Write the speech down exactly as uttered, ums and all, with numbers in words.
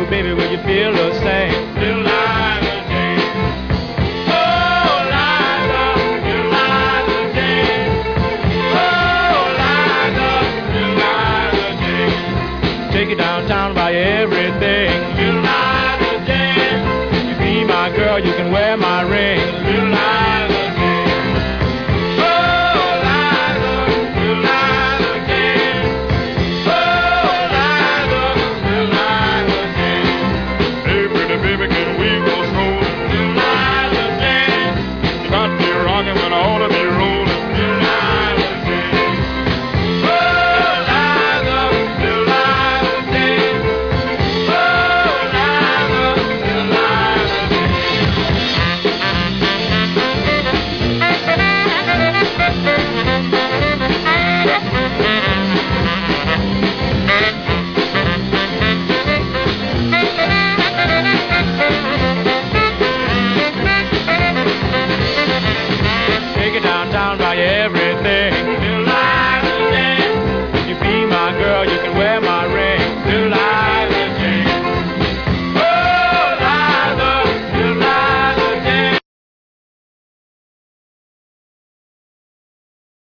baby, will you feel the same? Little Liza Jane. Oh, Liza, little Liza Jane. Oh, Liza, little Liza Jane. Take you downtown, buy you everything.